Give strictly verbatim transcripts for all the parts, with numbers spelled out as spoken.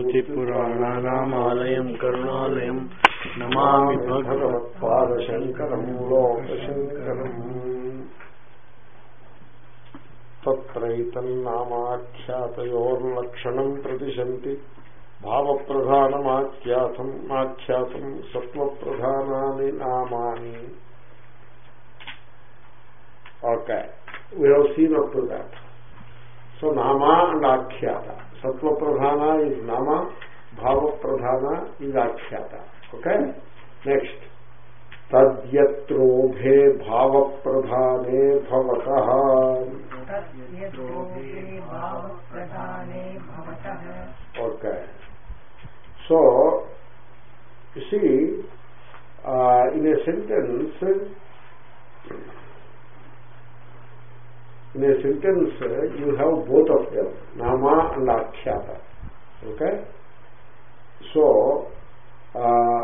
स्मृतिपुराणानामालयं करुणालयं नमामि भगवत्पादशङ्करं लोकशङ्करम् तत्रैतन्नामाख्यातयोर्लक्षणं प्रतिशन्ति भावप्रधानमाख्यातं आख्यातं सत्त्वप्रधानानि नामानि. Okay, we have seen up to that. So nama and akhyata. Sattva pradhana is nama, bhava pradhana is akhyata. Okay? Next. Tadyatrodhe bhava pradhane bhavataha. Tadyatrodhe bhava pradhane bhavataha. Okay. So, you see, uh, in a sentence, in a sentence you have both of them, nama and akhyata. Okay? So uh,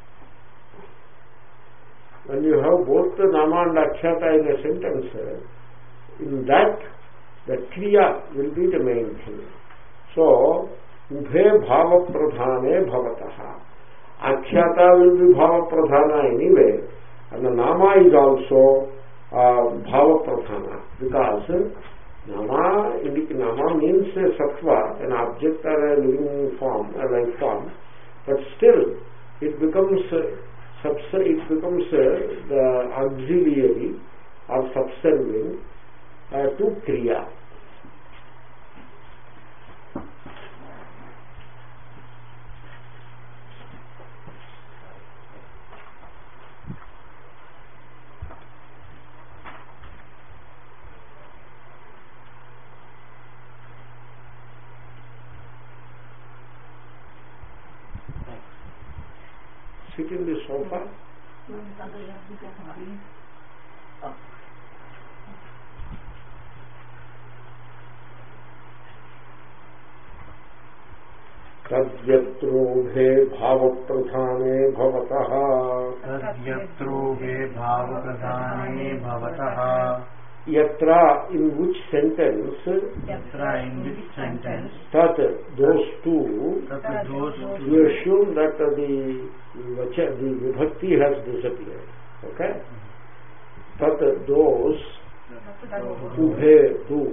when you have both the nama and akhyata in a sentence, in that the kriya will be the main thing. So ubhe bhava pradhane bhavataha. Akhyata will be bhava pradhana anyway, and the nama is also Uh, bhava pradhana, because nama nama means a sattva, an object or a living form, a life form, but still it becomes uh, it becomes uh, the auxiliary or subserving uh, to kriya. Sit in the sofa. Tadyatrodhe bhava pradhane bhavataha. Tadyatrodhe bhava pradhane bhavataha. Yatra, in which sentence? Yatra, in which sentence? Tat, those two. Tat, those two. You assume that uh, the vacha, the vibhakti has disappeared. Okay? Tat, those. Ubhe, two.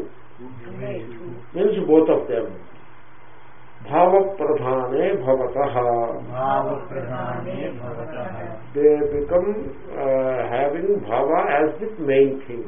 Means both of them. Bhava pradhane bhavataha. Bhava pradhane bhavataha. They become uh, having bhava as the main thing.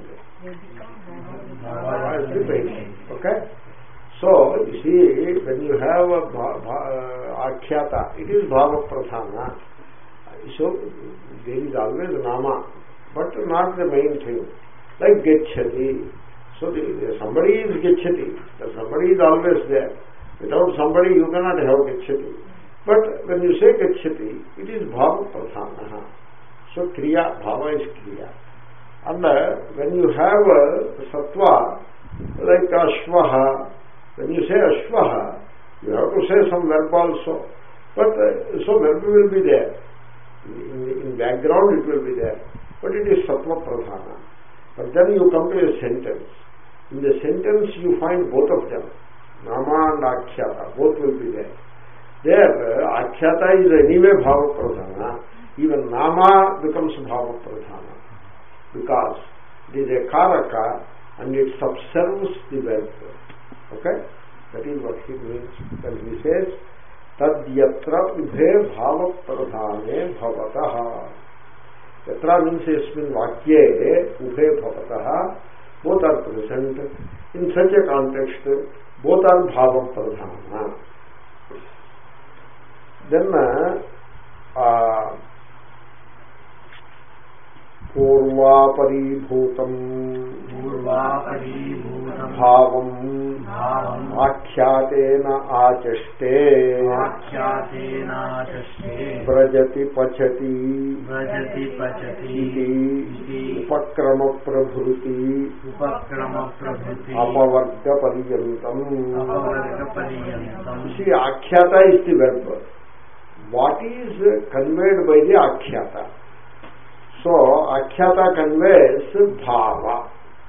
Bhava is the main thing. Okay? So, you see, when you have a bha, bha, uh, akhyata, it is bhava pradhana. So, there is always nama, but not the main thing. Like gacchati. So, the, somebody is gacchati. Somebody is always there. Without somebody, you cannot have gacchati. But when you say gacchati, it is bhava pradhana. So, kriya, bhava is kriya. And uh, when you have a sattva, like ashvaha, when you say ashvaha, you have to say some verb also. But uh, so verb will be there. In, in background it will be there. But it is sattva pradhana. But then you come to a sentence. In the sentence you find both of them. Nama and akhyata, both will be there. There, uh, akhyata is anyway bhava pradhana. Even nama becomes bhava pradhana. Because it is a karaka and it subserves the verb. Okay? That is what he means when he says tadyatra ubhe bhava pradhane bhavataha. Yatra means yasmin vakye ubhe bhavataha. Both are present. In such a context, both are bhava pradhana. Then uh, పూర్వాపరీభూతం పూర్వాపరీభూతం భావం భావం ఆఖ్యాతేన ఆచష్టే ఆఖ్యాతేనాచష్టే వ్రజతి పచతి వ్రజతి పచతి ఇది ఇది ఉపక్రమ ప్రభృతి ఉపక్రమ ప్రభృతి అపవర్గ పర్యంతం. అపవర్గ పర్యంతం. See, ఆఖ్యాత is the verb. What is conveyed by the akhyata? So, akhyata conveys bhava.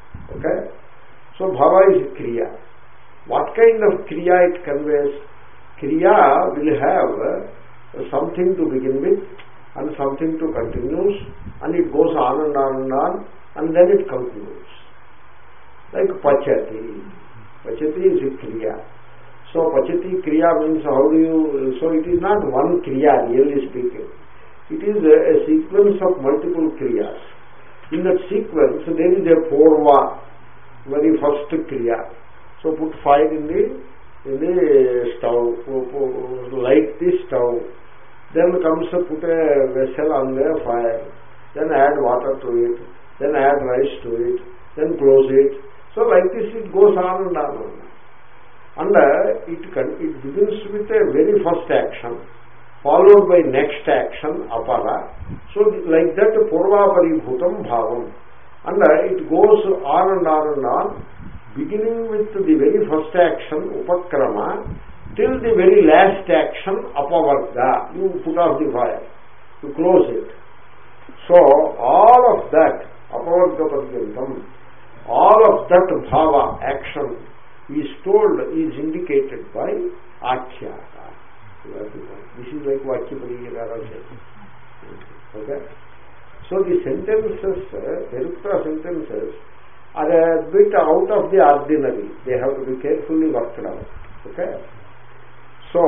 Okay? So, bhava is kriya. What kind of kriya it conveys? Kriya will have something to begin with and something to continue, and it goes on and on and on, and then it concludes. Like Pachati. Pachati is a Kriya. So Pachati Kriya means how do you, so it is not one Kriya really speaking. It is a, a sequence of multiple Kriyas. In that sequence there is a Purva, very first Kriya. So put fire in the, in the stove, light the stove. Then comes to put a vessel on the fire, then add water to it, then add rice to it, then close it. So like this it goes on and on and on. And uh, it, can, it begins with a very first action, followed by next action, apara. So like that, purva paribhutam bhavam. And uh, it goes on and on and on, beginning with the very first action, upakrama, till the very last action, apavarga. You put off the fire, you close it. So all of that, apavarga paryantam, all of that bhava, action, is told, is indicated by akhyata. This is like Vakya Pariyagara said. Okay? So the sentences, Nirukta sentences, are a bit out of the ordinary. They have to be carefully worked out. Okay? So,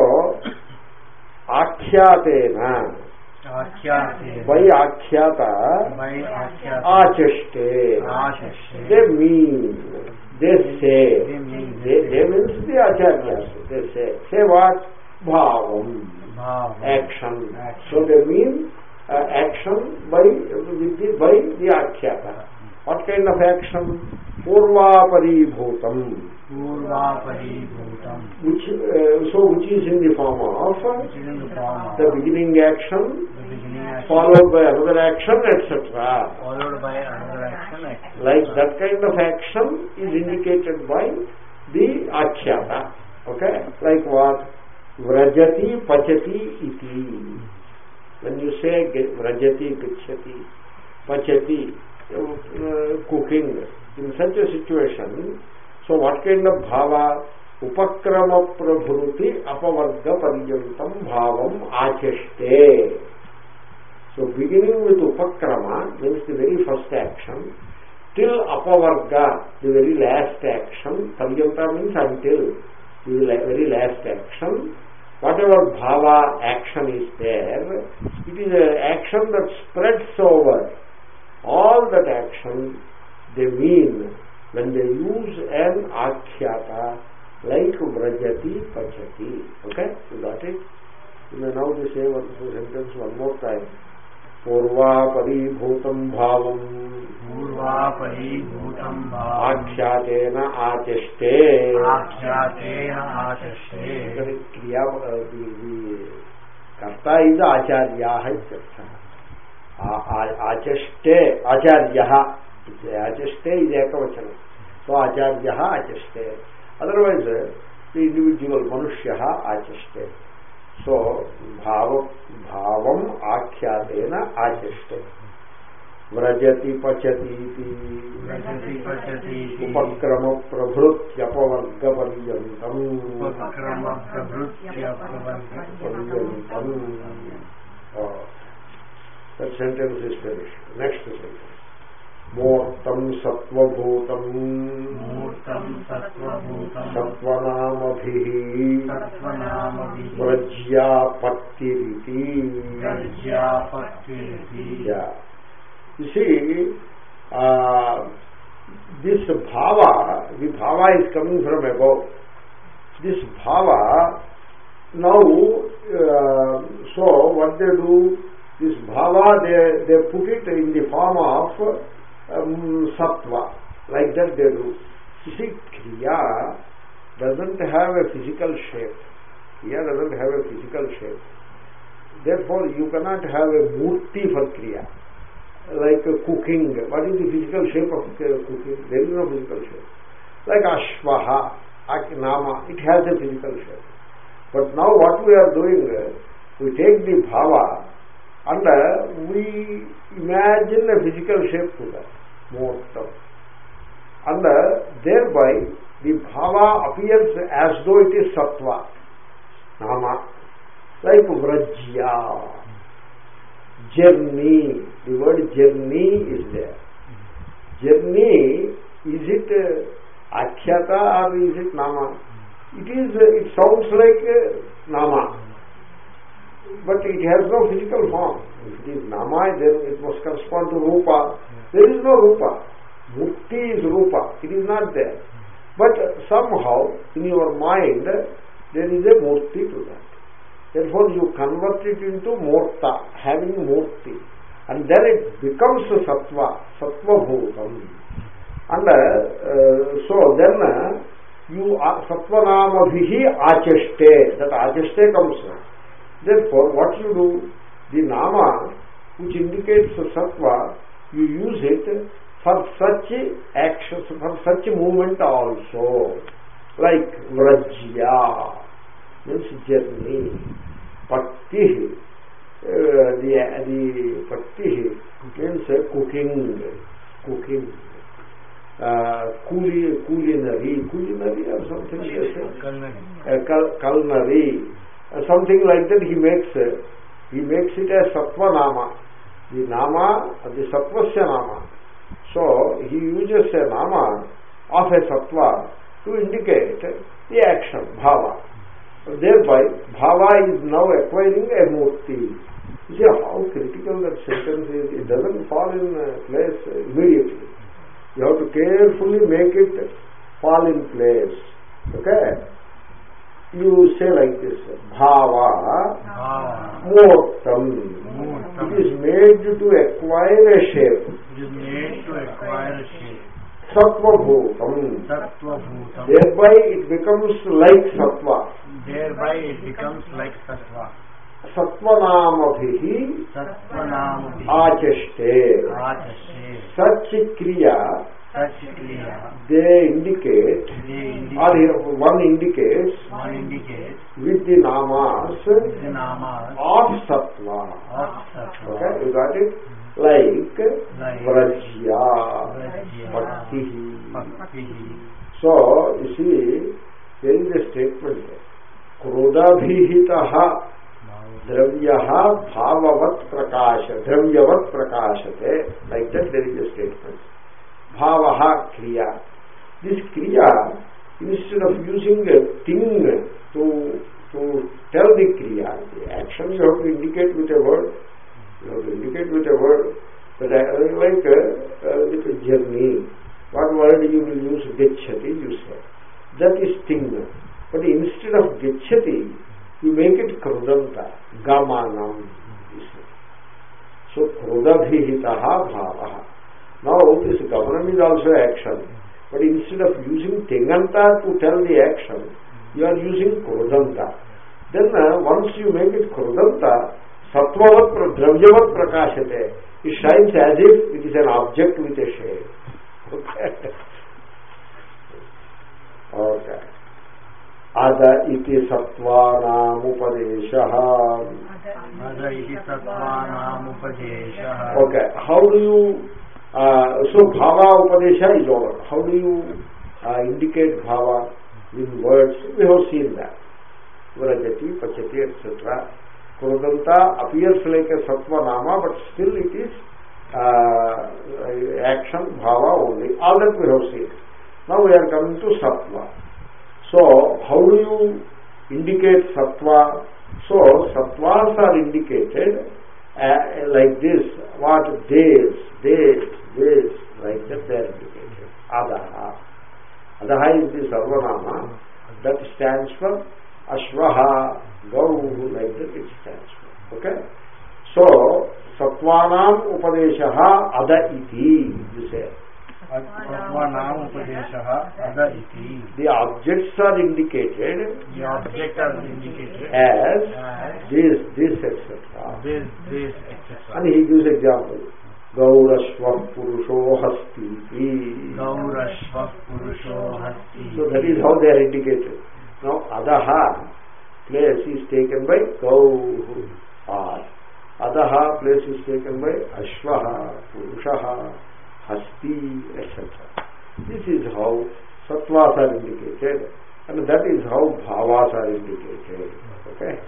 akhyatena, by akhyata, achashte, they mean, they say, they, they means the acharyas, they say, say what? Bhavam, action. So they mean uh, action by, with the, by the akhyata. What kind of action? Purva paribhutam. Purva paribhutam. Which, uh, so which is in the form of the beginning action, the beginning action followed by another action, et cetera. Followed by another action, et cetera. Like that kind of action is indicated by the akhyata. Okay? Like what? Vrajati pachati iti. When you say vrajati, gachati, pachati, uh, cooking, in such a situation, so what kind of bhava? Upakrama prabhuti apavarga paryantam bhavam achashte. So beginning with upakrama means the very first action, till apavarga, the very last action, paryanta means until, the very last action, whatever bhava action is there, it is an action that spreads over. All that action, they mean when they use an akhyata like vrajati pachati. Okay? You got it? You may now say one sentence one more time. Purva paribhutam bhavam Purva paribhutam bhavam akhyatena achashte. Akhyatena achashte. The kriya, uh, the, the karta is acharyaha ityartha. Achashte, acharyaha. Achashte is ekavachanam. So acharyaha achashte. Otherwise, the individual manushyaha achashte. So bhava, bhavam akhyatena achashte. Vrajati pachati Vrajati pachati upakrama prabhrutyapavagga paryantam. Upakrama prabhrutyapavagga paryantam. Oh, that sentence is finished. Next sentence. Mortam sattvabhutam Murtam sattvabhutam Sattvanamabhihi Sattvanamabhihi Vrajyapattiriti. Vrajyapattiriti. Yeah. You see, uh, this bhava, the bhava is coming from above. This bhava, now, uh, so what they do, this bhava, they, they put it in the form of um, sattva. Like that they do. You see, kriya doesn't have a physical shape. Kriya doesn't have a physical shape. Therefore, you cannot have a murti for kriya. Like uh, cooking. What is the physical shape of uh, cooking? There is no physical shape. Like ashvaha, aknama, it has a physical shape. But now what we are doing, uh, we take the bhava and uh, we imagine a physical shape to that. Mortam. And uh, thereby the bhava appears as though it is sattva. nama. Like vrajya, journey. The word journey is there. Journey, is it uh, akhyata or is it nama? It is. Uh, it sounds like uh, nama, but it has no physical form. If it is nama, then it must correspond to rupa. There is no rupa. Murti is rupa. It is not there. But uh, somehow in your mind there is a murti to that. Therefore you convert it into murta, having murti, and then it becomes a sattva, sattva bhutam. And uh, uh, so then uh, you are sattva nama bhihi achashte, that achashte comes. Therefore what you do, the nama which indicates a sattva, you use it for such actions, for such movement also, like vrajya, means journey, pakti, uh, the the pakti means uh, cooking, cooking, uh, culi, culinary, culinary or something like that, uh, culinary, uh, something like that. He makes uh, he makes it as sattva nama, the nama, the sattvasya nama. So he uses a nama of a sattva to indicate the action, bhava. Thereby, bhava is now acquiring a murti. You see how critical that sentence is. It doesn't fall in place immediately. You have to carefully make it fall in place. Okay? You say like this, bhava, murtam. It is made to acquire a shape. It is made to acquire a shape. Sattva bhutam. Sattva bhutam. Thereby it becomes like sattva. Thereby it becomes like sattva. Sattvanamabhihi Sattvanamabhihi achashte. Achashte. Such kriya, such kriya, they indicate, they indicate, or one indicates, one indicates with the namas, with the namas of sattva. of sattva. Okay, you got it? Like, like vrajya, vrajya, bhaktihi. bhaktihi. So, you see, there is a statement, krodabhihitaha dravyaha bhavavat prakasha, dravyavat prakashate, like that there is a statement. Bhavaha kriya. This kriya, instead of using a thing to, to tell the kriya, the action you have to indicate with a word. You have to indicate with a word. But I, like uh, uh, with a journey, what word you will use? Gacchati, you say. That is thing. But instead of gacchati, you make it krudanta, gamanam. So krudabhihitaha bhavaha. Now this gamanam is also action. But instead of using tinganta to tell the action, you are using krudanta. Then uh, once you make it krudanta, sattvavat dravyavat prakashate. It shines as if it is an object with a shade. Okay. Okay. Ada iti sattvanam upadeshaha. Ada iti sattvanam upadeshaha. Okay. How do you uh, so bhava upadesha is over. How do you uh, indicate bhava in words? We have seen that. Vrajati, pachati, et cetera. Krudanta appears like a sattva nama, but still it is uh, action, bhava only. All that we have seen. Now we are coming to sattva. So, how do you indicate sattva? So, sattvas are indicated uh, like this. What? This, this, this, like that they are indicated. Adaha. Adaha is the sarvanama. That stands for Ashvaha, Gau, like that it stands for. Okay? So, Sattvanam Upadeshaha Ada iti, you say. Sattvanam Upadeshaha Ada iti. The objects are indicated, the objects are indicated as, as this, this, et cetera. This, this, et cetera. And he gives example. Gaurashva Purusho Hasti. Gaurashva Purusho Hasti. So that is how they are indicated. Now, Adaha place is taken by Gau, or Adaha place is taken by Ashvaha, Purushaha, Hasti, et cetera. This is how sattvas are indicated. And that is how bhavas are indicated. Okay?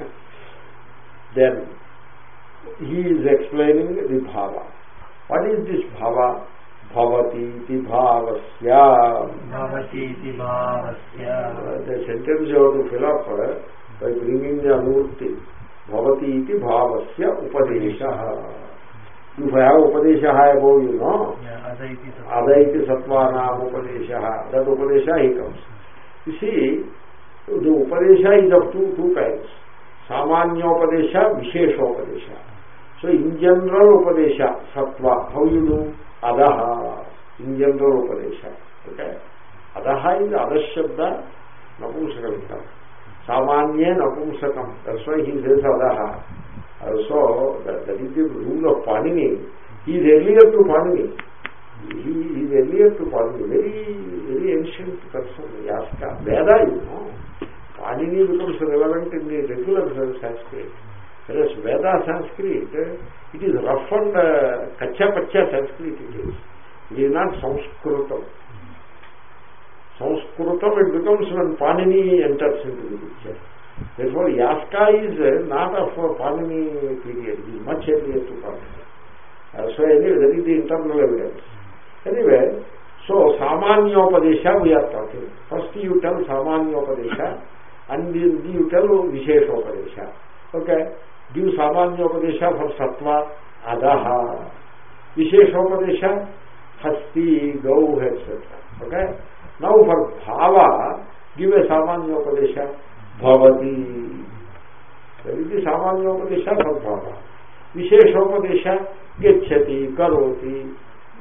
Then he is explaining the bhava. What is this bhava? Bhavati iti bhavasya. Bhavati iti bhavasya. The sentence you have to fill up by bringing the anurti. Bhavati iti bhavasya upadesha. If I have upadesha above, you know, adaiti sattvanam upadesha, that upadesha he comes. You see, the upadesha is of two, two kinds. Samanyopadesha, Visheshopadesha. So in general upadesha, sattva, how you do? Adaha, in general upadesha. Okay? Adaha is adashabda, napumsakalikam. Samanya napumsakam. That's why he says adaha. So that, that is the rule of Panini. He is earlier to Panini. He is earlier to Panini. Very, very ancient person. Yaska. Veda, you know. Panini becomes relevant in the regular Sanskrit. Whereas Veda Sanskrit, it is rough and uh, kacha-pacha Sanskrit it is. It is not Sanskritam. Sanskritam it becomes when Panini enters into the picture. Therefore, Yaska is not of Panini period. It is much earlier to Panini. Uh, so anyway, that is the internal evidence. Anyway, so Samanyopadesha we are talking. First you tell Samanyopadesha and then you tell Visheshopadesha. Okay? Give Samanyopadesha for Sattva, Adaha. Visheshopadesha, Hasti, Gau, et cetera. Okay? Now for Bhava, give a Samanyopadesha, Bhavati. That is the Samanyopadesha for Bhava. Visheshopadesha, Gechati, Karoti,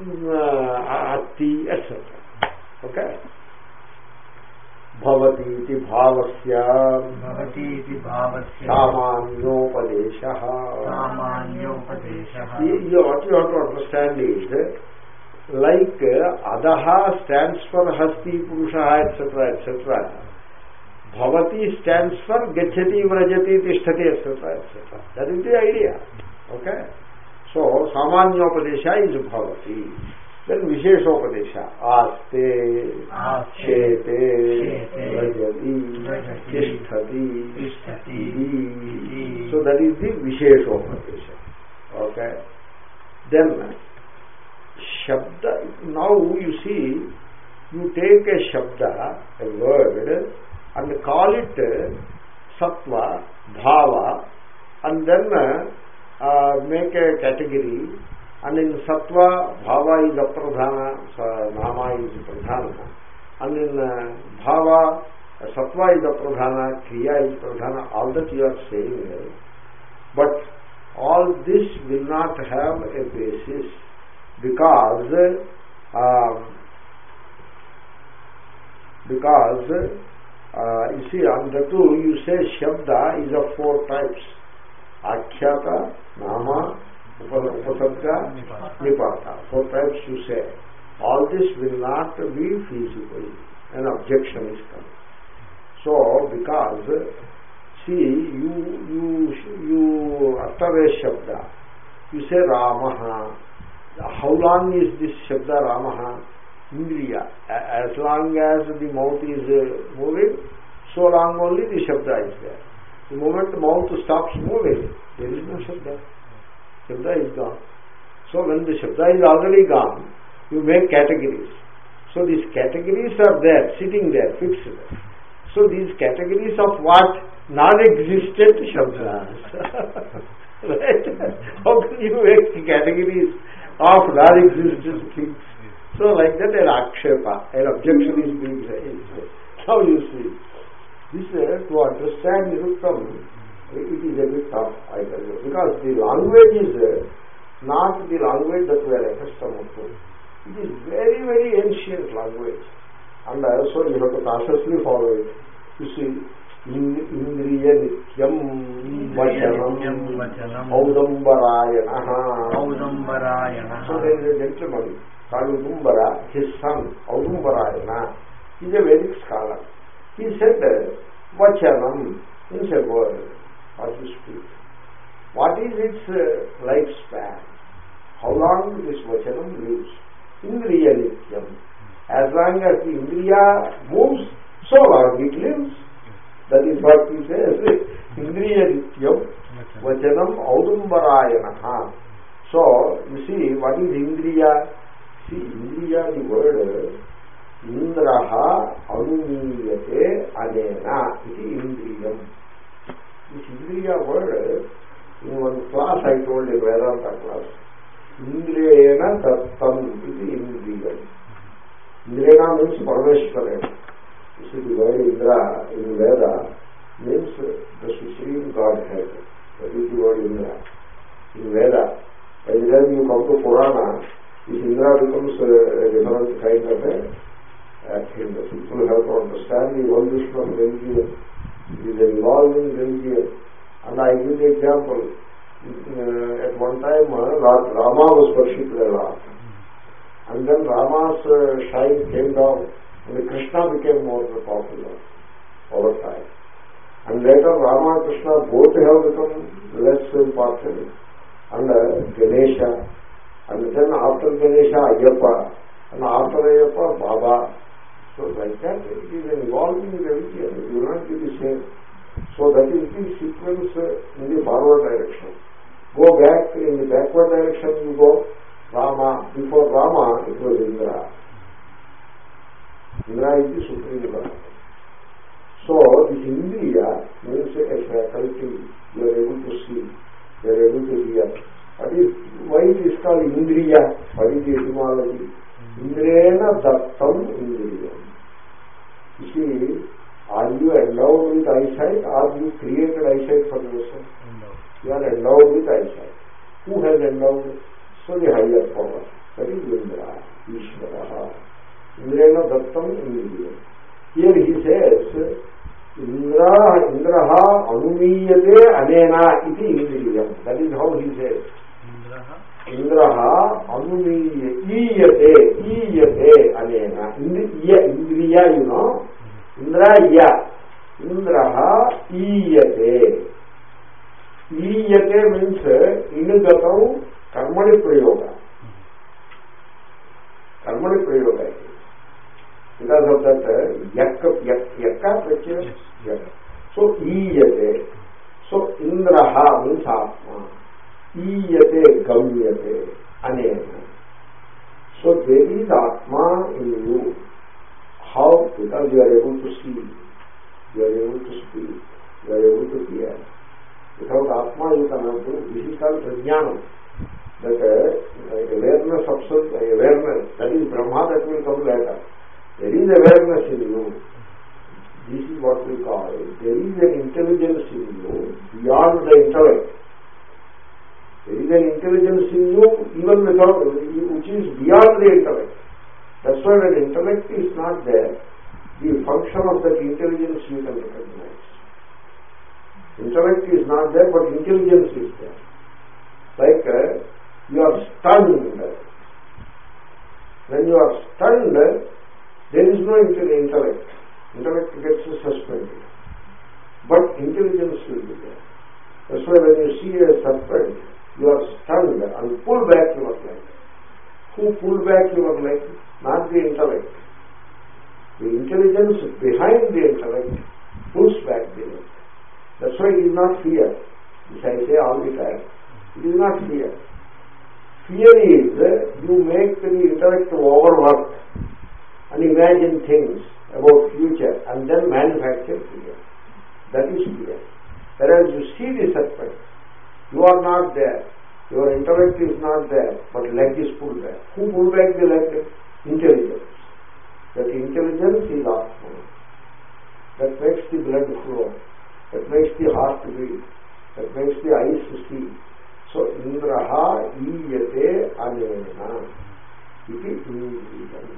Atti, et cetera. Okay? Bhavati iti bhavasya. Bhavati iti bhavasya. Samanyopadeshaha. Samanyopadeshaha. What you have to understand is, like Adaha stands for Hasti, Purushaha, et cetera, et cetera. Bhavati stands for Gachati, Vrajati, Tishtati, et cetera, et cetera. That is the idea. Okay? So, Samanyopadesha is Bhavati. Then Visheshopadesha. Aste, Shete, Vrajati, Tishtati, Iti. So that is the Visheshopadesha. Okay? Then, Shabda, now you see, you take a Shabda, a word, and call it Sattva, Bhava, and then uh, make a category, and in Sattva, Bhava is Apradhana, Nama is Pradhana, and in uh, Bhava, Sattva is Apradhana, Kriya is Pradhana, all that you are saying, but all this will not have a basis, because uh, because uh, you see, on the two you say Shabda is of four types: Akhyata, Nama, Upasarga, Nipata. Four types you say. All this will not be feasible. An objection is coming. So, because see, you you you utter a Shabda, you say Ramaha. How long is this Shabda Ramaha? Indriya. As long as the mouth is moving, so long only the Shabda is there. The moment the mouth stops moving, there is no Shabda. Shabda is gone. So when the Shabda is already gone, you make categories. So these categories are there, sitting there, fixed there. So these categories of what? Non-existent Shabdas. Right? How can you make categories of non-existent things? So like that an akshepa, an objection is being raised. Now you see, this uh, to understand Niruktam, it is a bit tough, I tell you, because the language is uh, not the language that we are accustomed to. It is very, very ancient language, and also you have to consciously follow it. You see, Indriya Nityam Vachanam Audambarayanaha. Audambarayanaha. So there is a gentleman called Udumbara, his son Audambarayana, he is a Vedic scholar. He said, Vachanam means a word, what you speak. What is its uh, lifespan? How long this Vachanam lives? Indriya Nityam. As long as the Indriya moves, So long it lives. That is what he says. Indriya nityam vachanam audumbarayana. So, you see, what is indriya? See, indriya, the word indraha anumiyate anena. It is indriyam. This indriya word, in one class I told in Vedanta class, indriyena dattam. It is indriyam. Indriyena means Parameshwara. You see, the word Indra in Veda means the Supreme Godhead. That is the word Indra. In Veda, by the time you come to Purana, this Indra becomes a, a different kind of a, a thing. The people have to understand the evolution of religion. It is an evolving religion. And I give the example. Uh, at one time, uh, Rama was worshipped a lot. And then Rama's uh, shine came down. And Krishna became more popular over time. And later Rama and Krishna both have become less important. And uh, Ganesha. And then after Ganesha, Ayyappa. And after Ayyappa, Baba. So like that, it is an evolving religion. It will not be the same. So that is the sequence uh, in the forward direction. Go back, in the backward direction you go, Rama. Before Rama, it was Indra. Indra is the supreme God. So this Indriya means a faculty. You are able to see, you are able to hear. What is, why it is called Indriya? What is the etymology? Indrena dattam Indriyam. You see, are you endowed with eyesight or you created eyesight for yourself? You are endowed with eyesight. Who has endowed it? So the higher power. That is Indra, Ishvara. Indrena dattam Indriyam. Here he says, Indra, Indraha anumiyate anena iti Indriyam. That is how he says. Indraha anumiyate, iyate anena. Indriya, Indriya, you know. Indra, ya. Indraha iyate. Iyate means inugatam karmani prayoga. Karmani prayoga. Because of that, yakka, yakka, yakka, yakka. So, iyate. So, Indraha means Atma. Iyate, gamyate, anena. So, there is Atma in you. How? Because you are able to see, you are able to speak, you are able to hear. Without Atma, you cannot do. This is called Prajnanam. That uh, awareness of self, awareness, that is Brahma, that will come later. There is awareness in you. This is what we call it. There is an intelligence in you beyond the intellect. There is an intelligence in you even without, which is beyond the intellect. That's why when intellect is not there, the function of that intelligence you can recognize. Intellect is not there, but intelligence is there. Like uh, you are stunned. When you are stunned, there is no intellect. Intellect gets suspended. But intelligence will be there. That's why when you see a serpent, you are stunned and pull back your leg. Who pull back your leg? Not the intellect. The intelligence behind the intellect pulls back the leg. That's why it is not fear. Which I say all the time. It is not fear. Fear is uh, you make the intellect overwork and imagine things about future and then manufacture fear. That is fear. Whereas you see the serpent, you are not there. Your intellect is not there, but leg is pulled back. Who pulled back the leg? Intelligence. That intelligence is Atma. That makes the blood flow. That makes the heart beat. That makes the eyes see. So, Indraha iyate anena. Iti indriyam.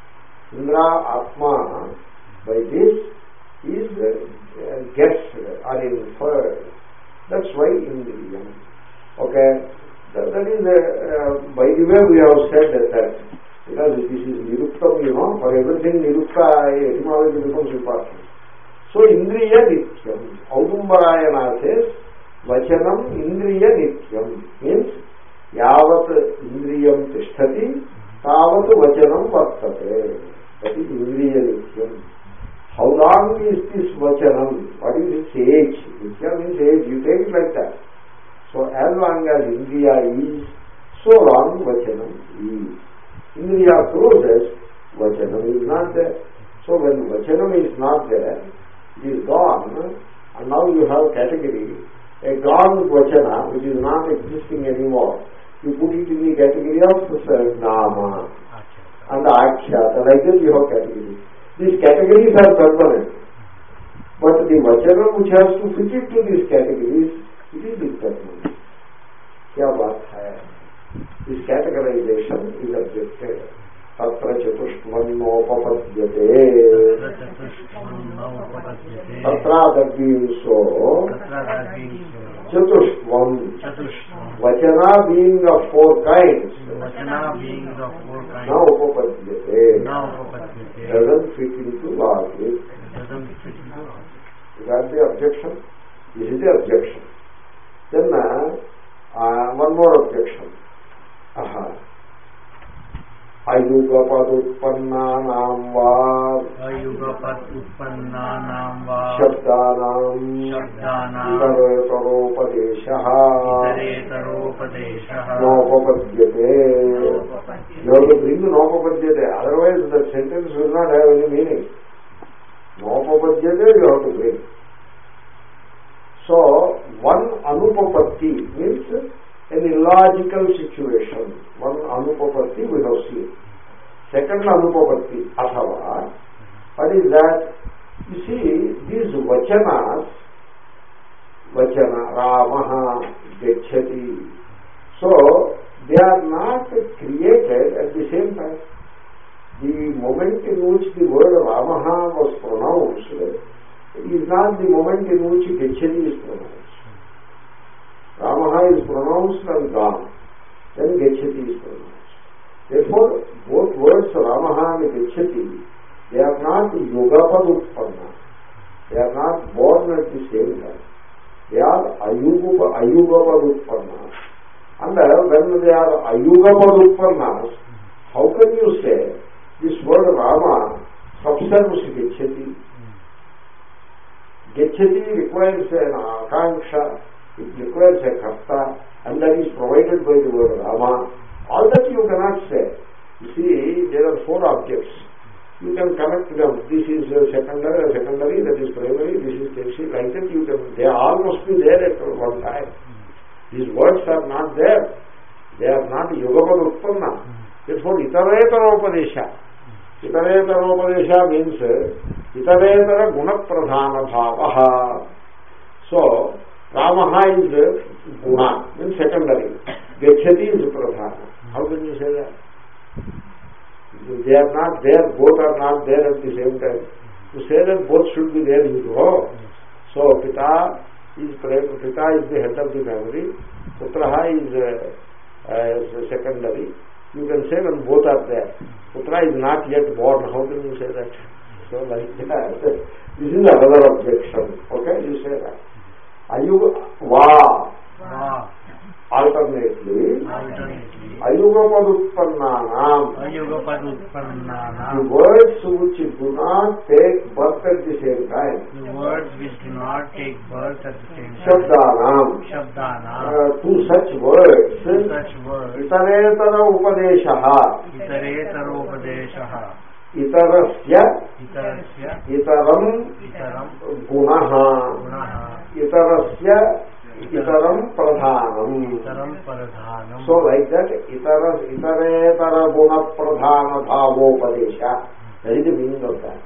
Indra Atma, by this, is uh, guessed or inferred. That's why Indriyam. Okay? That, that is, uh, uh, by the way, we have said that, that because this is Niruktam, you know, for everything Nirukta, etymology becomes important. So, Indriya Nityam. Audumbarayana says, Vachanam Indriya Nityam. Means, Yavat Indriyam Tishtati, Tavat Vachanam Vartate. That is Indriya Nityam. how long is this vachanam? What is its age? Nitya means age. You take it like that. So as long as Indriya is, so long vachanam is. Indriya closes, vachanam is not there. So when vachanam is not there, it is gone, and now you have category, a gone vachana which is not existing anymore. You put it in the category of nama and akhyata, like that you have categories. These categories are permanent, but the vachana which has to fit it to these categories, it is impermanent. Kya baat hai? This categorization is objected. Tatra chatushtvannopapajyate. Tatra that being so, chatushvam, vachana being of four kinds, now upapajyate, doesn't fit into logic. Is that the objection? This is the objection. Then uh, one more objection. Aha. Ayugapad utpannanam va Ayugapad utpannanam va Shabdanam Shabdanam Itaropadeshaha Itaropadeshaha Nopapadyate. You have to bring Nopapadyate, otherwise the sentence will not have any meaning. Nopapadyate you have to bring. So, one anupapatti means an illogical situation. One anupapatti we have seen. Second anupapatti, athava. What is that? You see, these vachanas, vachana, ramaha, gacchati, so they are not created at the same time. The moment in which the word ramaha was pronounced is not the moment in which gacchati is pronounced. Ramaha is pronounced and gone. Then gacchati is pronounced. Therefore, both words Ramaha and gacchati, they are not yogapad utpanna. They are not born at the same time. They are ayugapad utpanna. And when they are ayugapad utpannas, how can you say this word Rama subserves gacchati? Gacchati requires an akanksha. It requires a karta, and that is provided by the word Rama. All that you cannot say. You see, there are four objects. You can connect them. This is secondary, secondary, that is primary, this is tertiary. Like that you can, they all must be there at one time. These words are not there. They are not yogapad utpanna. Therefore, itaretara itaretara means itaretara gunapradhana bhavaha. So, Ramaha is guna, means secondary. Gacchati is pradhana. How can you say that? They are not there, both are not there at the same time. To say that both should be there, you know. So, Pita is Pita is the head of the family, Putraha is uh, uh, secondary. You can say when both are there. Putra is not yet born. How can you say that? So, like that. This is another objection. Okay, you say that. Ayuga va alternately ayugapad utpannanam, the words which do not take birth at the same time, the words which do not take birth at the same time, shabdanam, shabdanam, uh, to such words, to such words, itaretara upadeshaha, itaretara upadeshaha, itarasya, itarasya, itaram, itaram, gunaha, gunaha, itarasya, itaram pradhanam. itaram pradhanam. So like that, itara, itaretara guna pradhana bhavopadesha. That is the meaning of that.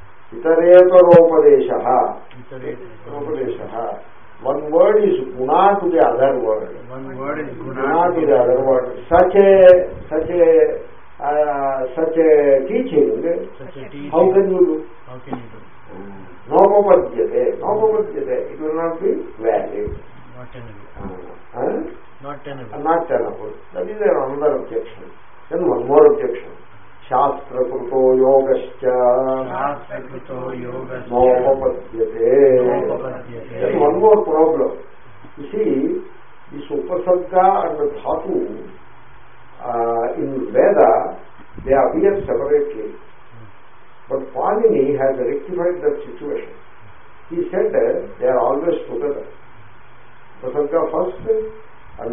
Itaretara upadesha. One word is guna to the other word. One word is guna, Guna to the other word. Such a, such a, uh, such a teaching, such a teaching, how can you do? How can you do? Nopapadyate, nopapadyate, it will not be valid. Not tenable. Uh, huh? Not tenable. Not tenable. That is another objection. Then one more objection. Shastra kruto yogascha Shastra kruto yogascha nopapadyate. Nopapadyate. Then one more problem. You see, this upasarga and the dhatu uh, in Veda, they appear separately. But Panini has rectified that situation. He said uh, they are always together. Prasarga first and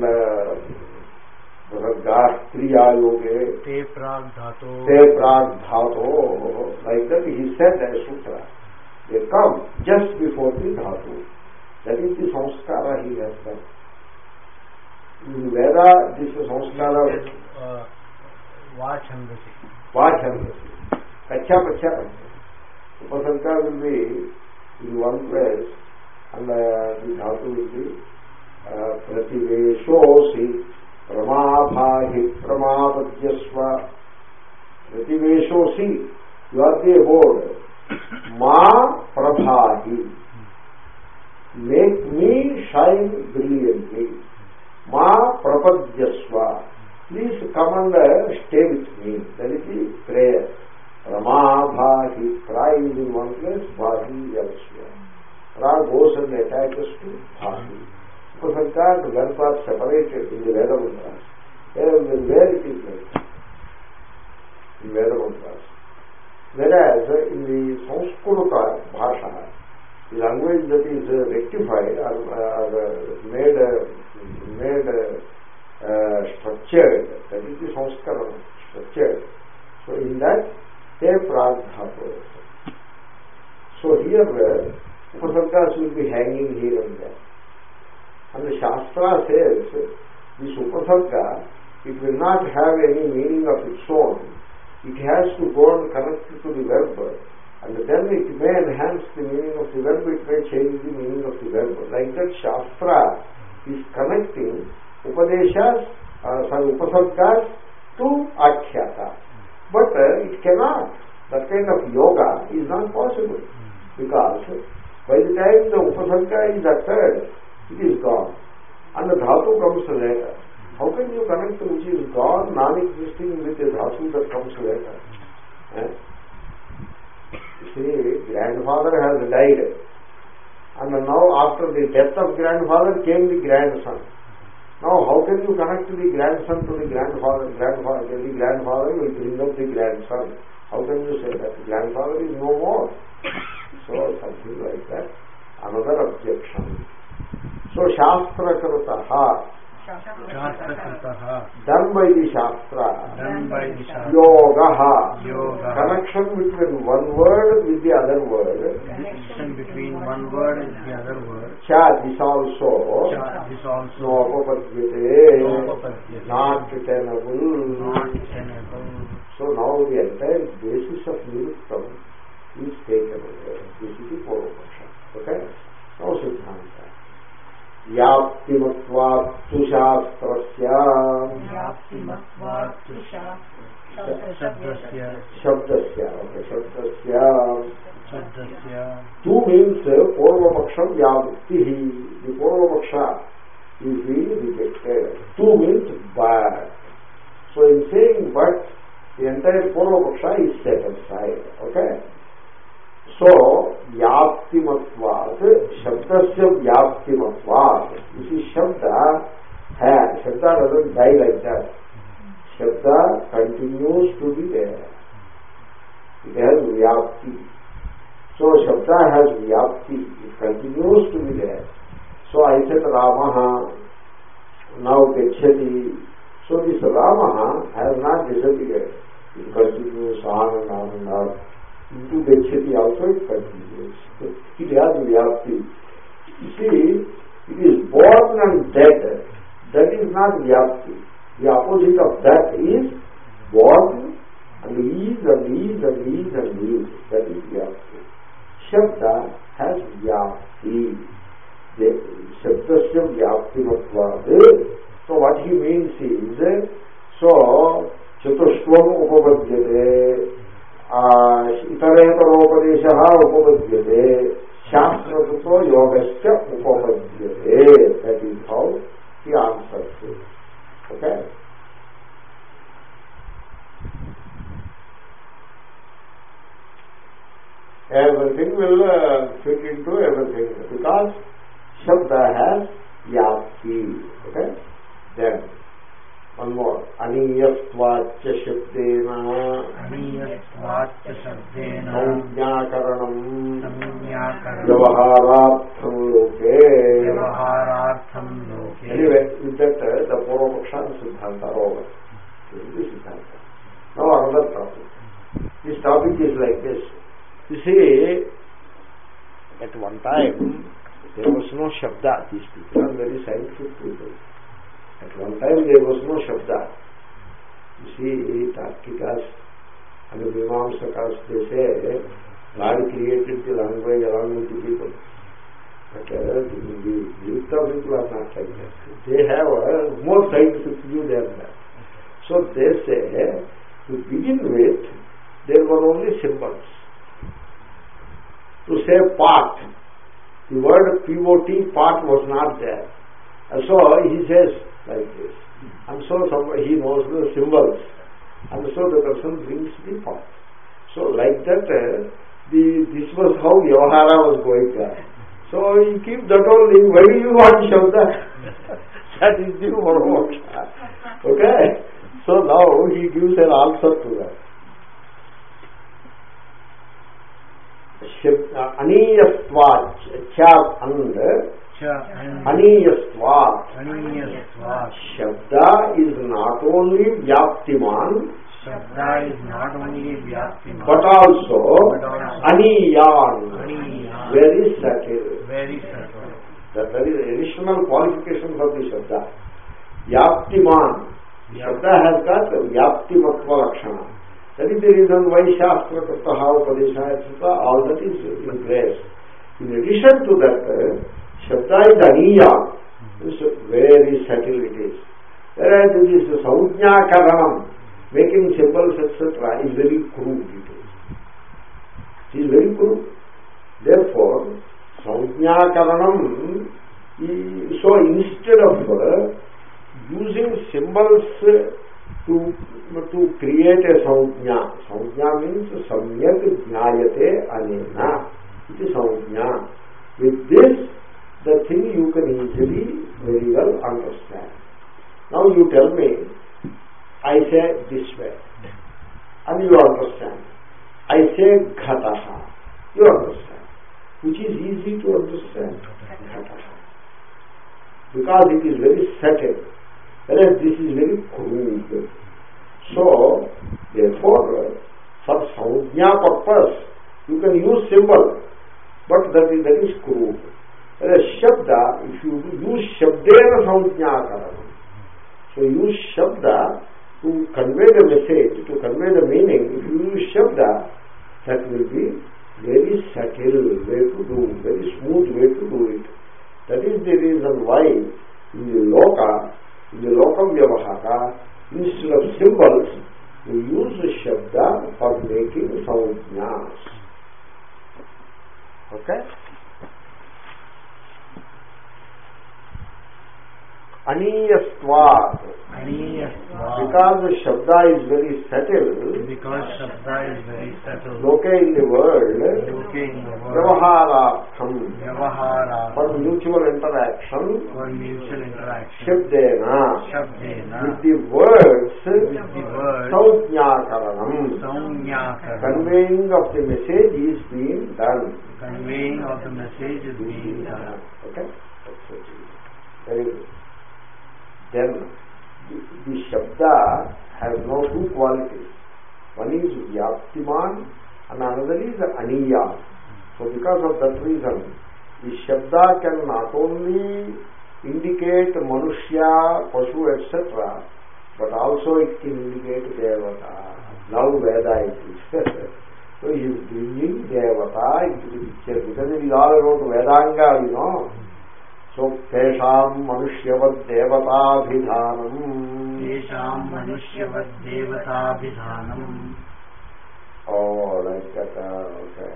Prasarga Kriya Yoge Te Prag Dhato Te Prag Dhato, like that he said as Sutra. They come just before the Dhatu. That is the Samskara he has done. In Veda, this is Samskara Vachandasi Vachandasi Kacha Pacha. Upasarga will be in one place and uh, the Dhatu will be uh, Prativeshosi Pramabhahi Pramapadyasva. Prativeshosi, you are the abode. Ma Prabhahi, make me shine brilliantly. Ma Prapadyasva, please come and uh, stay with me. That is the prayer. Rama Bhahi, Pra is in one place, Bhahi elsewhere. Pra goes and attaches to Bhahi. Upasarga and Ganta are separated in the Veda Mantras. Where it is like in Veda Mantras. Whereas in the Sanskrita Bhasha, the language that is uh, rectified or, or uh, made, uh, made uh, structured, that is the Sanskara, structured. So in that, Te Prag Dhatu. So here, uh, Upasargas will be hanging here and there. And the Shastra says, this Upasarga, it will not have any meaning of its own. It has to go and connect to the verb, and then it may enhance the meaning of the verb, it may change the meaning of the verb. Like that, Shastra is connecting Upadeshas, uh, sorry, Upasargas to Akhyata. But uh, it cannot. That kind of yoga is not possible, because by the time the Upasarga is uttered, it is gone, and the Dhatu comes later. How can you connect which is gone, non-existing, with a dhatu that comes later? Eh? You see, grandfather has died, and now after the death of grandfather came the grandson. Now how can you connect the grandson to the grandfather? Grandfather, the grandfather will bring up the grandson. How can you say that? The grandfather is no more. So something like that. Another objection. So Shastra Krataha, done by the Shastra, done by the Shastra, Yoga, Yoga, connection between one word with the other word, connection between one word and the other word, Cha, this also, Cha, this also, Nopapadyate, Nopapadyate, not tenable, not tenable. So now the entire basis of Niruttam is taken away. This is the Purvapaksha. Okay? Now Siddhanta. Yaptimatvattu Shastrasya Yaptimatvattu Shabdasya Shabdasya okay, Shabdasya Shabdasya Tu means Purvapaksham Yavuktihi. The Purvapaksha is being rejected. Tu means but. So in saying but, the entire Purvapaksha is set aside. Okay? So, Yaptimatvat, Shabdasya Yaptimatvat. You see, Shabda, has, Shabda doesn't die like that. Shabda continues to be there. It has Vyapti. So, Shabda has Vyapti. It continues to be there. So, I said Ramaha, now Gacchati. So, this Ramaha has not disappeared. It continues on and on and on. Into Gacchati also it continues. It has Vyapti. You see, it is born and dead. That is not Vyapti. The opposite of that is born and is and is and is and is. That is Vyapti. Shabda has Vyapti. The Shabdasya Vyaptimatvad. So what he means is, so Chatushvam Upapadyate, Itaretharopadesha Upapadyate, Shastratuto Yogasya Upapadyate. That is how he answers it. Okay? Everything will uh, fit into everything because Shabda has Vyapti. Okay? Then one more. Aniyastvacha shabdena Aniyastvacha shabdena Samjnakaranam Samjnakaranam Vyavaharartham loke. Vyavaharartham loke. Anyway, with that uh, the Purva-Paksha and Siddhanta are over. This is Siddhanta. Now another topic. This topic is like this. You see, at one time there was no Shabda. These people are very scientific people. At one time there was no Shabda. You see, Tarkikas and the Mimamsakas, they say God created the language along with the people. But uh, the Yukta people are not like that. They have a more scientific view than that. So they say, to begin with, there were only symbols. To say pot, the word P O T, pot, was not there. And so he says like this. And so somebody, he knows the symbols. And so the person brings the pot. So like that, uh, the this was how Vyavahara was going there. So you keep that only. Why do you want Shabda? That is the Purva-Paksha. Okay? So now he gives an answer to that. Aniyastvat, cha and Aniyastvat. Aniyastvat. Shabda is not only Vyaptiman, Shabda is not only Vyaptiman, but also, but also Aniyan, Aniyan, very subtle. very subtle. That there is additional qualification for the Shabda. Vyaptiman. Shabda has got Vyaptimatva Lakshana. That is the reason why Shastra, Tattaha, Upadesha, et cetera, all that is in place. In addition to that, Shabda is Aniya. Very subtle it is. Whereas this Saujñā Karanam, making symbols, et cetera, is very crude. It is. It is very crude. Therefore, Saujñā Karanam, so instead of using symbols to to create a Saujñā. Saujñā means Samyak Jnayate Anena. It is Saujñā. With this, the thing you can easily very well understand. Now you tell me, I say this way, and you understand. I say Ghataha, you understand. Which is easy to understand. Ghataha. Because it is very subtle. Whereas this is very crude. So, therefore, for Saujñā purpose, you can use symbol, but that is, that is crude. Whereas Shabda, if you use Shabdena Saujñā Karanam, so use Shabda to convey the message, to convey the meaning, if you use Shabda, that will be very subtle way to do, very smooth way to do it. That is the reason why in the Loka, in the Lokam Vyavahara, instead of symbols, we use the Shabda for making Saujñās. Okay? Aniyastvat. Aniyastvat. Because the Shabda is very subtle, because Shabda is very subtle, Loke in the world, Loke in the world, Vyavaharatham, Vyavahara, for mutual interaction, for mutual interaction, Shabdena, Shabdena, with the words, with the words, Saujñākaranam, Saujñākaranam, conveying of the message is being done. conveying of the message is being done. Okay? Very good. Then the, the Shabda has now two qualities. One is Vyaptiman and another is Aniya. So because of that reason, the Shabda can not only indicate Manushya, Pashu, et cetera, but also it can indicate Devata. Now Veda it is. So he is bringing Devata into the picture. Because it is all about Vedanga, you know. So, Tesham Manushyavat Devatabhidhanam. Tesham Manushyavat Devatabhidhanam. Oh, like that, uh, okay.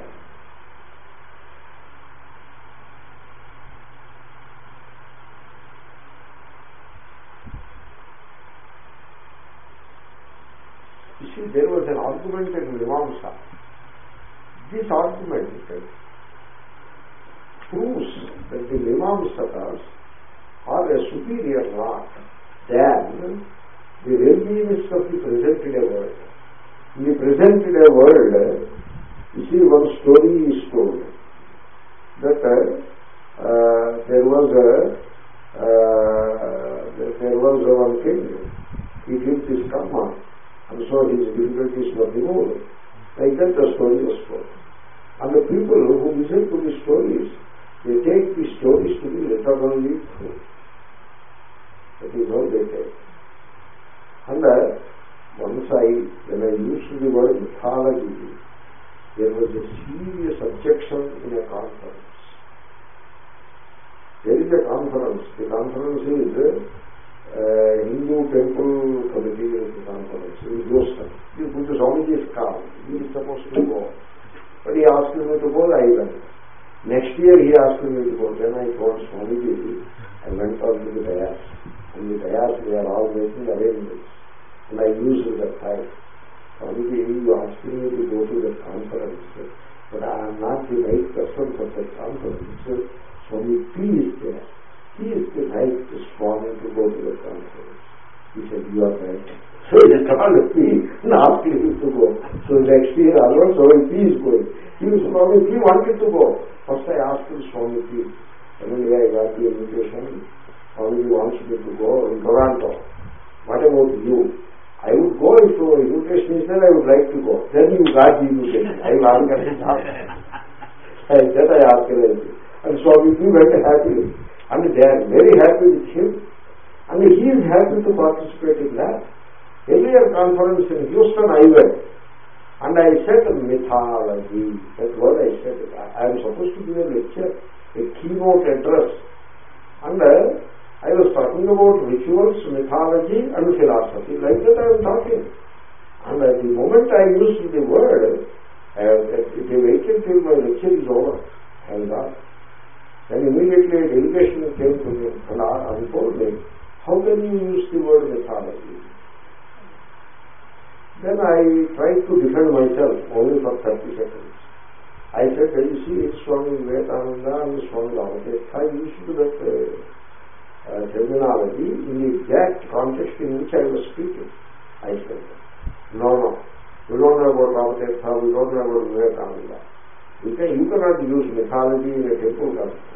You see, there was an argument in Mimamsa. This argument proves that the Mimamsakas are a superior lot than the realness of the present day world. In the present day world, you see, one story is told that uh, there was a uh, there was a one king. He did this karma, and so his difficulties were removed. Like that, the story was told. And the people who listen to the stories, they take the stories to be literally true. That is how they take. And uh, once I, when I used the word mythology, there was a serious objection in a conference. There is a conference. The conference is uh, Hindu Temple Committee is the conference in Houston. You put the Swamiji's card. He is supposed to go. But he asked me to go, I went. Next year he asked me to go. Then I told Swamiji, I went on to the dayas. And the dayas, they are all making arrangements. And I used that time. Swamiji, you asked me to go to the conference, but I am not the right person for the conference. Swami P is there. He is the right Swami to go to the conference. He said, you are right. So he called P and asked him to go. So next year onwards, Swami P is going. He was Swami P wanted to go. First I asked him Swami P. And then I got the invitation. Swami wants me to go in Toronto. What about you? I would go if the invitation is there, I would like to go. Then you got the invitation. I will organize that. I said I organized it. And Swami P went happily. And they are very happy with him. And he is happy to participate in that. Earlier conference in Houston I went. And I said mythology. That word I said. I am supposed to give a lecture, a keynote address. And uh, I was talking about rituals, mythology and philosophy. Like that I am talking. And at the moment I used the word, they waited till my lecture is over. And uh, then immediately a delegation came to me and told me, how can you use the word mythology? Then I tried to defend myself only for thirty seconds. I said, you see, Swami Vivekananda and Swami Ramakrishna used that uh, uh, terminology in the exact context in which I was speaking. I said, no, no, we don't know about Ramakrishna, we don't know about Vivekananda. You, can, you cannot use mythology in a temple conference.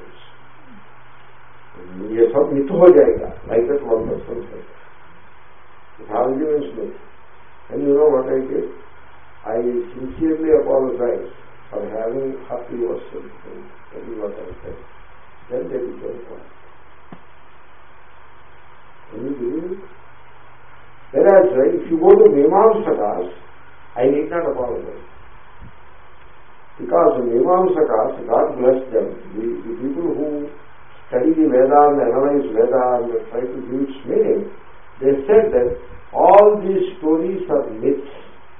ये सब myth हो जाएगा. Like that one person said. Mythology means myth. And you know what I did? I sincerely apologize for having hurt yourself. That is what I said. Then they became quiet. Can you believe it? Whereas if you go to Mimamsakas, I need not apologize. Because Mimamsakas, God bless them, the, the people who study the Veda and analyze Veda and try to give its meaning, they said that all these stories are myths.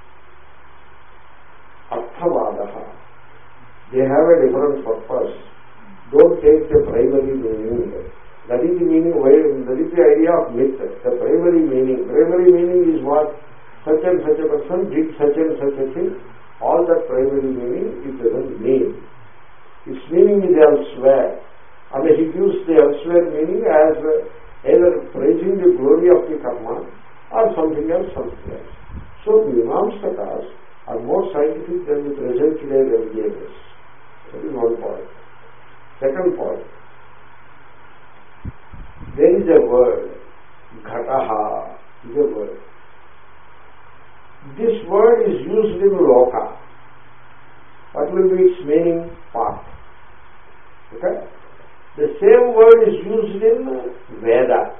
Arthavadaha. They have a different purpose. Don't take the primary meaning. That is the meaning, that is the idea of myth. The primary meaning. Primary meaning is what? Such and such a person did such and such a thing. All that primary meaning, it doesn't mean. Its meaning is elsewhere. And he gives the elsewhere meaning as either praising the glory of the karma or something else, something else. So the Mimamsakas are more scientific than the present day religionists. That is one point. Second point, there is a word, Ghataha is a word. This word is used in Loka. What will be its meaning? Path. Okay? The same word is used in Veda.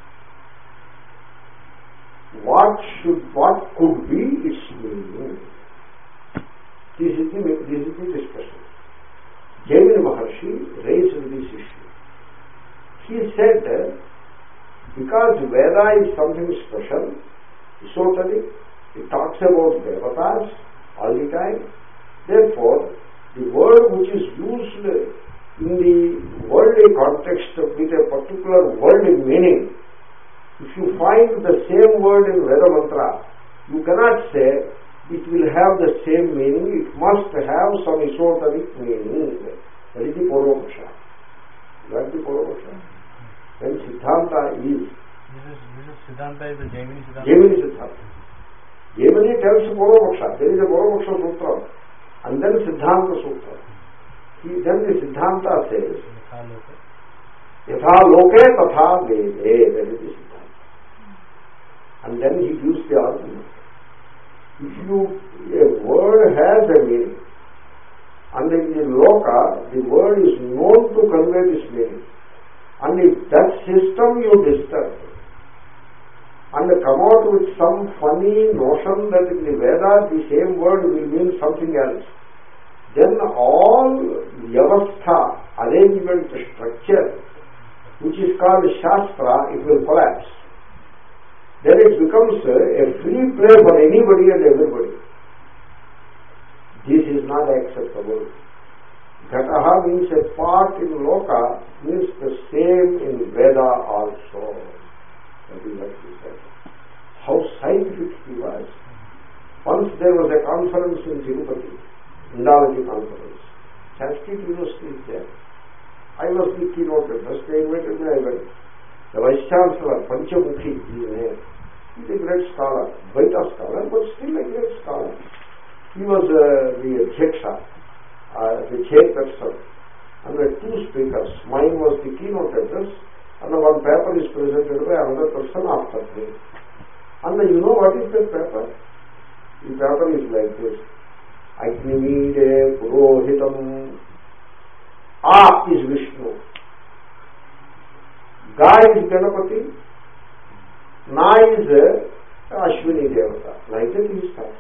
What should, what could be its meaning? This is the, this is the discussion. Jaimini Maharshi raised this issue. He said that because Veda is something special, esoteric, it talks about devatas all the time. Therefore, the word which is used in the worldly context with a particular worldly meaning, if you find the same word in Veda mantra, you cannot say it will have the same meaning. It must have some esoteric meaning. That is the Purvapaksha. That is the Purvapaksha. When Siddhanta is... This is, this is Siddhanta is the Jaimini Siddhanta. Jaimini Siddhanta. Jaimini tells Purvapaksha. There is a Purvapaksha Sutra. And then Siddhanta Sutra. He, then the Siddhanta says, Yatha loke tatha vede. That is the Siddhanta. And then he gives the argument. If you, a word has a meaning, and in the loka, the word is known to convey this meaning, and if that system you disturb, and come out with some funny notion that in the Veda the same word will mean something else, then all vyavastha, arrangement, structure, which is called Shastra, it will collapse. Then it becomes a free play for anybody and everybody. This is not acceptable. Ghataha means a part in Loka, means the same in Veda also. That is what he said. How scientific he was. Once there was a conference in Tirupati, Indology conference. Sanskrit University is there. I was the keynote address. They invited me, I went. The Vice Chancellor, Panchamukhi, his name. He is a great scholar, Vaita scholar, but still a great scholar. He was uh, the Adhyaksha, uh, the chairperson, and there were two speakers. Mine was the keynote address, and one paper is presented by another person after me. And you know what is that paper? The paper is like this. Agnimide Purohitam. A is Vishnu. Ga is Ganapati. Na is Ashwini Devata. Like that he starts.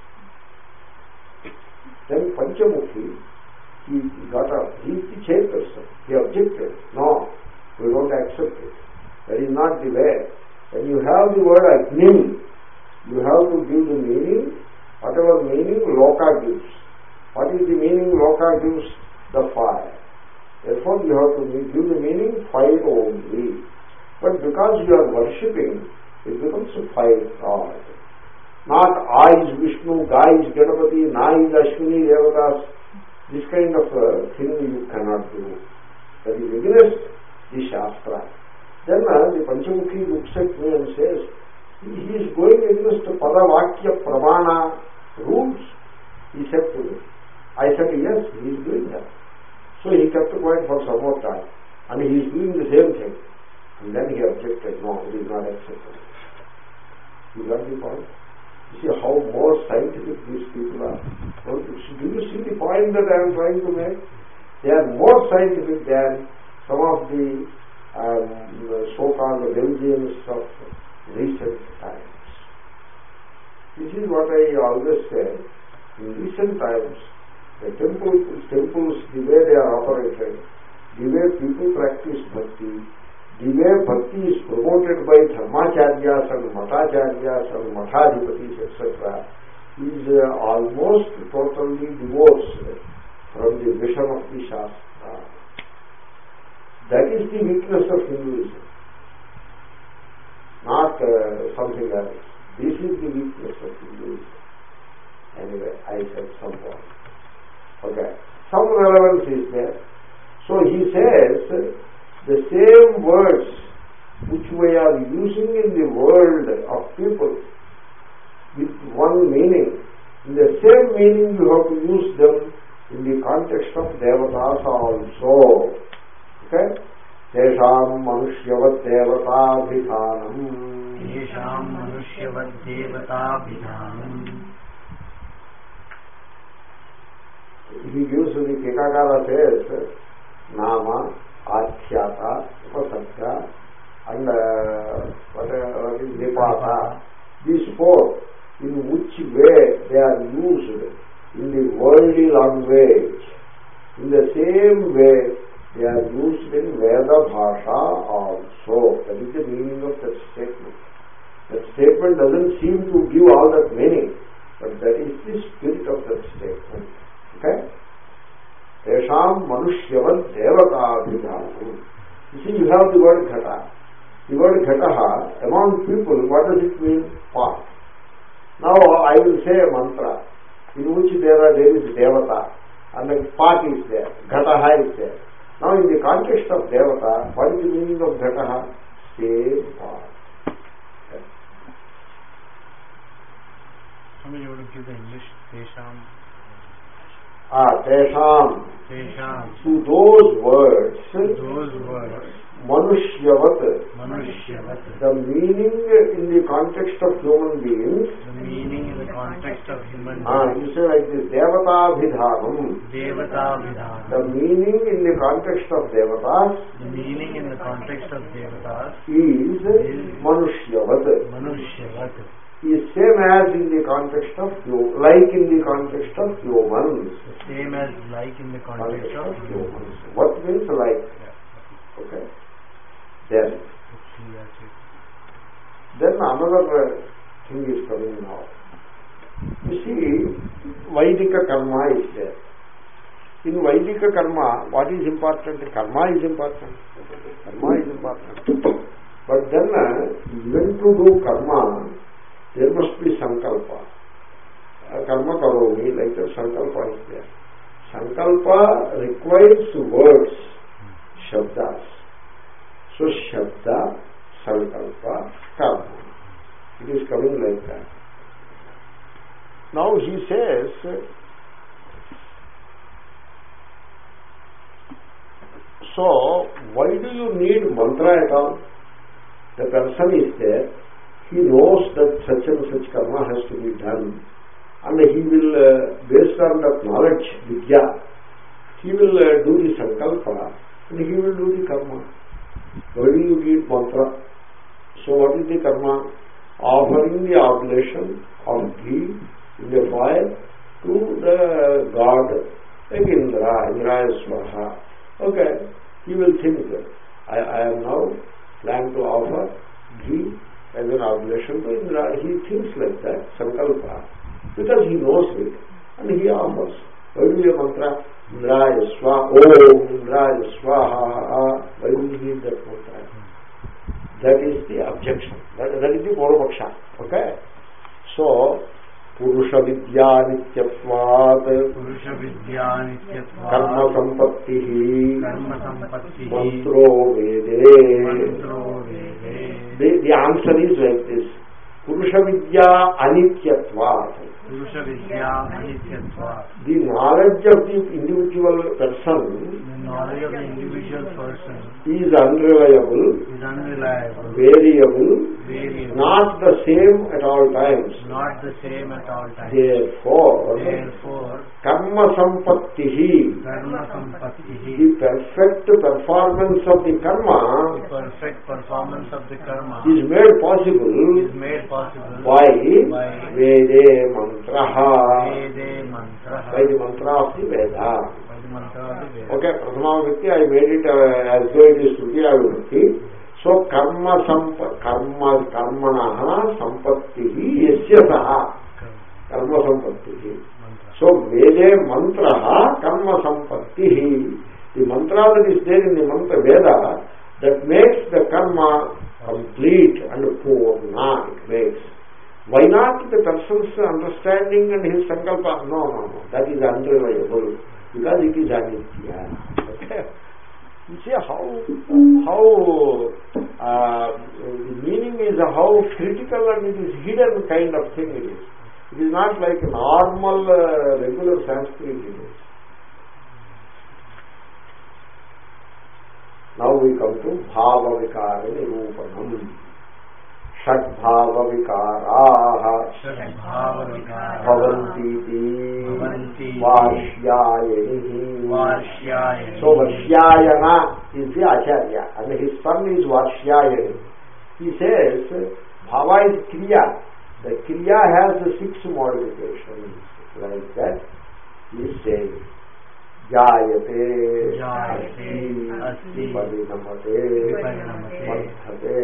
Then Panchamukhi, he got up. He is the chairperson. He objected. No, we don't accept it. That is not the way. When you have the word Agni, you have to give the meaning, whatever meaning Loka gives. What is the meaning Loka gives? The fire. Therefore you have to give the meaning fire only. But because you are worshipping, it becomes a fire god. Not A is Vishnu, Ga is Ganapati, Na is Ashwini Devatas. This kind of uh, thing you cannot do. That is against the Shastra. Then uh, the Panchamukhi looks at me and says, he is going against Pada Vakya Pramana rules. He said to me. I said, yes, he is doing that. So he kept quiet for some more time. And he is doing the same thing. And then he objected, no, it is not acceptable. You got the point? You see how more scientific these people are. Do you see the point that I am trying to make? They are more scientific than some of the um, so-called religions of recent times. This is what I always say. In recent times, the temple, temples, the way they are operated, the way people practice bhakti, the way bhakti is promoted by dharmacharyas and matacharyas and mathadhipatis, et cetera, is uh, almost totally divorced from the vision of the Shastra. That is the weakness of Hinduism, not uh, something else. This is the weakness of Hinduism. Anyway, I said some point. Okay, some relevance is there. So he says, the same words which we are using in the world of people with one meaning, in the same meaning you have to use them in the context of devatas also. Okay? Tesham manushyavat devatabhidhanam. Tesham manushyavat devatabhidhanam. He gives the Tikakara says, Nama, Achyata, Upasakya, and uh, what uh, is Nipata. These four, in which way they are used in the worldly language, in the same way they are used in Veda Bhasha also. That is the meaning of that statement. That statement doesn't seem to give all that meaning, but that is the spirit of that statement. Okay? Tesham manushyavat devatabhidhanam. You see, you have the word ghata. The word ghataha, among people, what does it mean? Pot. Now I will say a mantra in which there are there is devata and the pot is there, ghataha is there. Now in the context of devata, what is the meaning of ghataha? Same pot. Swami, you would give the English tesham. Ah, tesham. Tesham. To those words. Those words. Manushyavat. Manushyavat. The meaning in the context of human beings. The meaning in the context of human beings. Ah, you say like this, Devatabhidhanam. Devatabhidhanam. The meaning in the context of Devatas. The meaning in the context of Devatas is, is Manushyavat. Manushyavat. Is same as in the context of you, like in the context of humans. The same as like in the context, context of, of humans. humans. What means like? Yeah. Okay. Then, then another thing is coming now. You see, Vaidika karma is there. In Vaidika karma, what is important? Karma is important. Karma is important. But then, even to do karma, there must be sankalpa. Uh, karma karomi, like that, sankalpa is there. Sankalpa requires words, shabdas. So, shabda, sankalpa, karma. It is coming like that. Now he says, so why do you need mantra at all? The person is there. He knows that such and such karma has to be done, and he will, uh, based on that knowledge, vidya, he will uh, do the sankalpa, and he will do the karma. Why do you need mantra? So what is the karma? Offering the oblation of ghee in the fire to the god, like Indra, Indra is Swaha. Okay, he will think, I, I am now planning to offer ghee as an oblation to Indra. He thinks like that, sankalpa, because he knows it, and he offers. Why do you mantra? Indra is Swaha, oh, Indra is Swaha. Why do you need that mantra? That is the objection. That, that is the Purvapaksha. Okay? So, Purusha Vidya Nityatvat, Purusha Vidya Nityatvat, Karma Sampattihi, Karma Sampattihi, Mantro Vede. Mantro Vede. The, the answer is like this. Purusha Vidya Anityatvat. Purusha Vidya Anityatvat. The knowledge of the individual person, the knowledge of the individual person is unreliable, is unreliable, variable, variable, not the same at all times. Not the same at all times. Therefore, Therefore, Karma Sampattihi, Karma Sampattihi, the perfect performance of the karma, the perfect performance of the karma, is made possible, is made possible by, by Vede Mantraha, Vede Mantraha, by the mantra of the Veda. by the mantra of the Veda. Okay, Prathama Vikti, I made it uh, as though it is Shruti Avivakti. So, Karma samp karma Karmanaha Sampattihi Yasya Saha. Karma Sampattihi. So, Vede Mantraha Karma Sampattihi. The mantra that is there in the mantra Veda, that makes the karma complete and purna, it makes. Why not the person's understanding and his sankalpa? No, no, no. That is unreliable, because it is anitya. Okay? You see how, how uh, the meaning is how critical and it is hidden kind of thing it is. It is not like a normal, uh, regular Sanskrit it is. Now we come to Bhava Vikara Nirupanam. Shadbhava Vikaraha Bhavantiti Varshayanihi. So Varshayana is the Acharya and his son is Varshayani. He says Bhava is Kriya. The Kriya has the six modifications like that. He is saying Jayate, Jayate, Asti, Viparinamate, Varthate,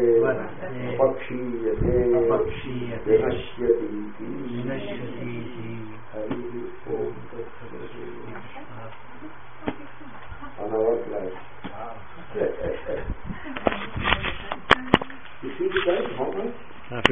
Apakshiyate, Apakshiyate, Vinashyati, Vinashyati. Hari